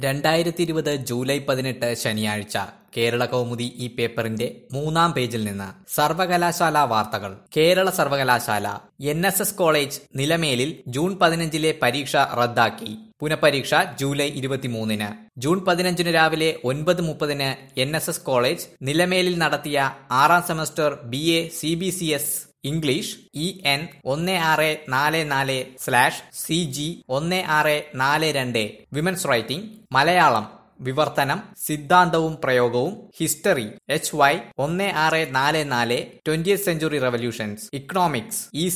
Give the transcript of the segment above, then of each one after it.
2020 July 18 ശനിയാഴ്ച കേരള കൗമുദി ഈ പേപ്പറിന്റെ 3-ാം പേജിൽ നിന്ന് സർവകലാശാല വാർത്തകൾ. കേരള സർവകലാശാല NSS കോളേജ് നിലമേലിൽ ജൂൺ 15-ലെ പരീക്ഷ റദ്ദാക്കി. പുനഃപരീക്ഷ ജൂലൈ 23-ന്. ജൂൺ 15-ന് രാവിലെ 9:30-ന് NSS കോളേജ് നിലമേലിൽ നടത്തിയ 6-ാം semester BA CBCS English EN 1644/CG 1642 women's writing Malayalam വിവർത്തനം സിദ്ധാന്തവും പ്രയോഗവും history HY 1644 20th century revolutions economics EC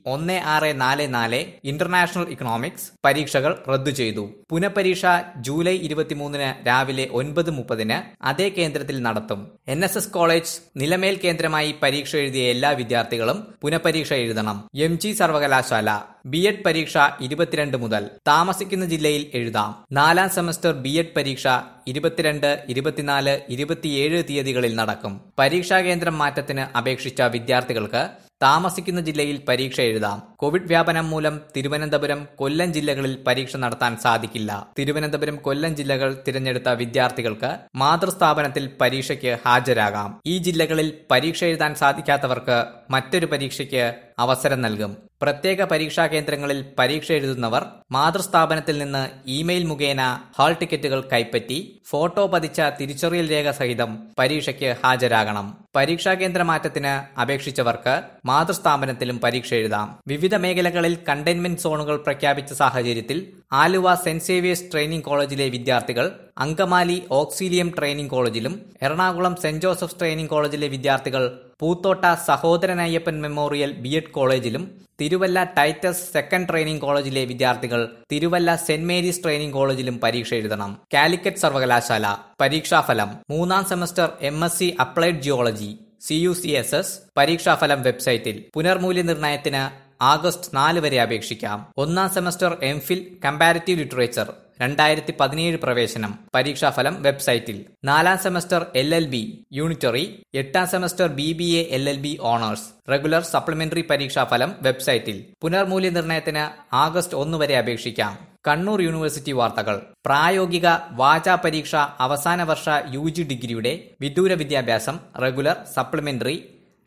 1644 international economics പരീക്ഷകൾ റദ്ദു ചെയ്തു. പുനഃപരീക്ഷ ജൂലൈ 23-ന് രാവിലെ 9:30-ന് അതേ കേന്ദ്രത്തിൽ നടത്തും. NSS കോളേജ് നിലമേൽ കേന്ദ്രമായി പരീക്ഷ എഴുതിയ എല്ലാ വിദ്യാർത്ഥികളും പുനഃപരീക്ഷ എഴുതണം. MG സർവകലാശാല B.Ed പരീക്ഷ 22 മുതൽ താമസിക്കുന്ന ജില്ലയിൽ എഴുതാം. 4-ാം സെമസ്റ്റർ B.Ed പരീക്ഷ 22, 24, 27 തീയതികളിൽ നടക്കും. പരീക്ഷാ കേന്ദ്രം മാറ്റത്തിന് അപേക്ഷിച്ച വിദ്യാർത്ഥികൾക്ക് താമസിക്കുന്ന ജില്ലയിൽ പരീക്ഷ എഴുതാം. കോവിഡ് വ്യാപനം മൂലം തിരുവനന്തപുരം, കൊല്ലം ജില്ലകളിൽ പരീക്ഷ നടത്താൻ സാധിക്കില്ല. തിരുവനന്തപുരം, കൊല്ലം ജില്ലകൾ തിരഞ്ഞെടുത്ത വിദ്യാർത്ഥികൾക്ക് മാതൃസ്ഥാപനത്തിൽ പരീക്ഷയ്ക്ക് ഹാജരാകാം. ഈ ജില്ലകളിൽ പരീക്ഷ എഴുതാൻ സാധിക്കാത്തവർക്ക് മറ്റൊരു പരീക്ഷയ്ക്ക് അവസരം നൽകും. പ്രത്യേക പരീക്ഷാ കേന്ദ്രങ്ങളിൽ പരീക്ഷ എഴുതുന്നവർ മാതൃസ്ഥാപനത്തിൽ നിന്ന് ഇമെയിൽ മുഖേന ഹാൾ ടിക്കറ്റുകൾ കൈപ്പറ്റി ഫോട്ടോ പതിച്ച തിരിച്ചറിയൽ രേഖ സഹിതം പരീക്ഷയ്ക്ക് ഹാജരാകണം. പരീക്ഷാ കേന്ദ്ര മാറ്റത്തിന് അപേക്ഷിച്ചവർക്ക് മാതൃസ്ഥാപനത്തിലും പരീക്ഷ എഴുതാം. വിവിധ മേഖലകളിൽ കണ്ടെയ്ൻമെന്റ് സോണുകൾ പ്രഖ്യാപിച്ച സാഹചര്യത്തിൽ ആലുവ സെന്റ് സേവിയേഴ്സ് ട്രെയിനിംഗ് കോളേജിലെ വിദ്യാർത്ഥികൾ അങ്കമാലി ഓക്സിലിയം ട്രെയിനിംഗ് കോളേജിലും എറണാകുളം സെന്റ് ജോസഫ്സ് ട്രെയിനിംഗ് കോളേജിലെ വിദ്യാർത്ഥികൾ പൂത്തോട്ട സഹോദരൻ അയ്യപ്പൻ മെമ്മോറിയൽ B.Ed കോളേജിലും തിരുവല്ല ടൈറ്റസ് സെക്കൻഡ് ട്രെയിനിംഗ് കോളേജിലെ വിദ്യാർത്ഥികൾ തിരുവല്ല സെന്റ് മേരീസ് ട്രെയിനിംഗ് കോളേജിലും പരീക്ഷ എഴുതണം. കാലിക്കറ്റ് സർവകലാശാല പരീക്ഷാഫലം 3-ാം semester MSc applied geology CUCSS പരീക്ഷാഫലം വെബ്സൈറ്റിൽ. പുനർമൂല്യനിർണയത്തിന് ആഗസ്റ്റ് 4 വരെ അപേക്ഷിക്കാം. 1-ാം സെമസ്റ്റർ MPhil കമ്പാരിറ്റീവ് ലിറ്ററേച്ചർ 2017 പ്രവേശനം പരീക്ഷാഫലം വെബ്സൈറ്റിൽ. 4-ാം സെമസ്റ്റർ LLB യൂണിറ്ററി, 8-ാം semester BBA LLB honours regular supplementary പരീക്ഷാഫലം വെബ്സൈറ്റിൽ. പുനർമൂല്യനിർണയത്തിന് ആഗസ്റ്റ് 1 വരെ അപേക്ഷിക്കാം. കണ്ണൂർ യൂണിവേഴ്സിറ്റി വാർത്തകൾ. പ്രായോഗിക വാചാ പരീക്ഷ അവസാന വർഷ UG ഡിഗ്രിയുടെ വിദൂര വിദ്യാഭ്യാസം റെഗുലർ സപ്ലിമെന്ററി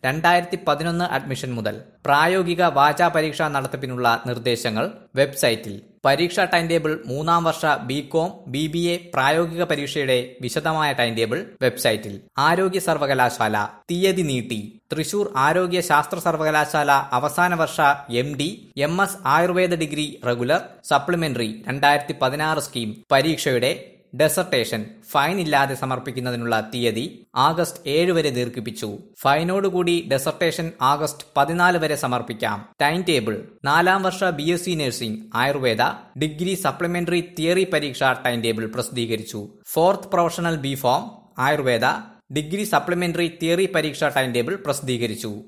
2011 അഡ്മിഷൻ മുതൽ. പ്രായോഗിക വാചാ പരീക്ഷ നടത്തിപ്പിനുള്ള നിർദ്ദേശങ്ങൾ വെബ്സൈറ്റിൽ. പരീക്ഷാ ടൈം ടേബിൾ 3-ാം വർഷ BCom BBA പ്രായോഗിക പരീക്ഷയുടെ വിശദമായ ടൈം ടേബിൾ വെബ്സൈറ്റിൽ. ആരോഗ്യ സർവകലാശാല തീയതി നീട്ടി. തൃശൂർ ആരോഗ്യ ശാസ്ത്ര സർവകലാശാല അവസാന വർഷ MD MS Ayurveda degree regular supplementary 2016 scheme പരീക്ഷയുടെ ഡെസർട്ടേഷൻ ഫൈൻ ഇല്ലാതെ സമർപ്പിക്കുന്നതിനുള്ള തീയതി ആഗസ്റ്റ് 7 വരെ ദീർഘിപ്പിച്ചു. ഫൈനോടുകൂടി ഡെസർട്ടേഷൻ ആഗസ്റ്റ് 14 വരെ സമർപ്പിക്കാം. ടൈം ടേബിൾ 4-ാം വർഷ BSc nursing Ayurveda degree supplementary theory പരീക്ഷ ടൈം ടേബിൾ പ്രസിദ്ധീകരിച്ചു. 4th professional B.Pharm Ayurveda degree supplementary theory പരീക്ഷ ടൈം ടേബിൾ പ്രസിദ്ധീകരിച്ചു.